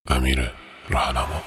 امیر راهنما.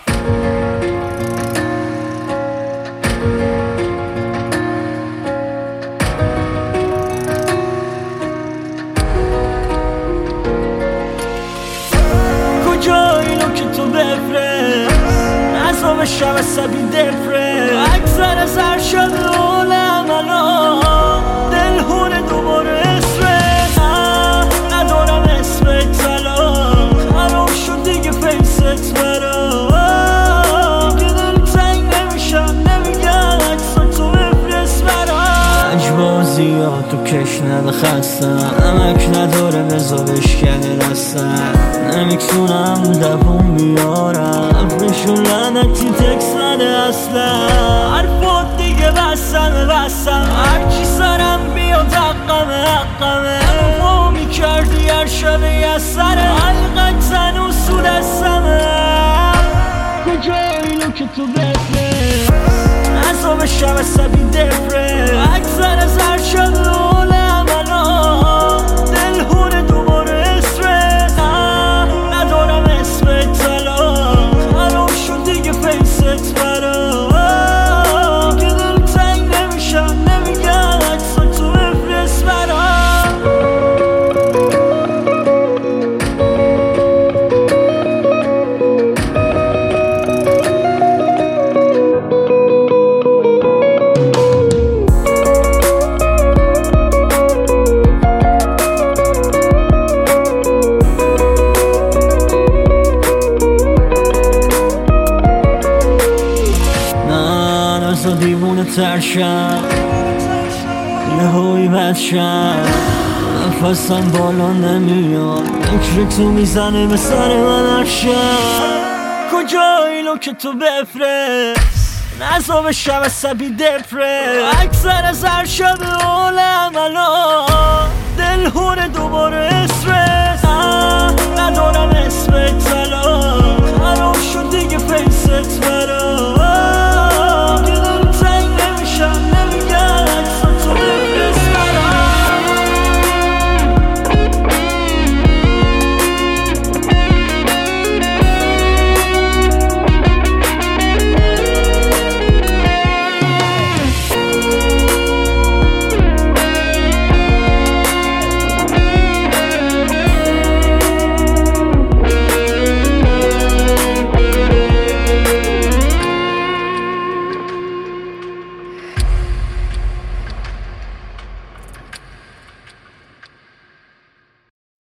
کجایینو که تو بفرست نظام شب عصبی دفرست اکثر سر شد عالم الان دلهونه دوباره استرس ندارم اسمت سلام خراب شد دیگه فیست برام دیگه دل تنگ نمیشم نمیگم عکساتو بفرست برام اجبازی ها تو کش نده خستم نمک نداره بزا بشکنه رستم نمیتونم دبون بیارم نشون لعنتی تکس نده اصلا حرفات دیگه بستم هرچی سرم بیاد حقمه ما میکردی هر شب یه سر حلقت زن و سود دستمه کجایینو که تو بفرست نظام شب عصبی دفرست اکثر سر شد عالم الان دلهونه دوباره استرس ندارم اسمت سلام خراب شد دیگه فیست برام دیگه دل تنگ نمیشم نمیگم عکساتو بفرست برام تو دیوونه ترشم یه هایی بدشم نفسم بالا نمیاد فکر تو میزنه به سر من هرشم کجایینو که تو بفرست نظام شب عصبی دفرست اکثر سر شب عالم الان دلهونه دوباره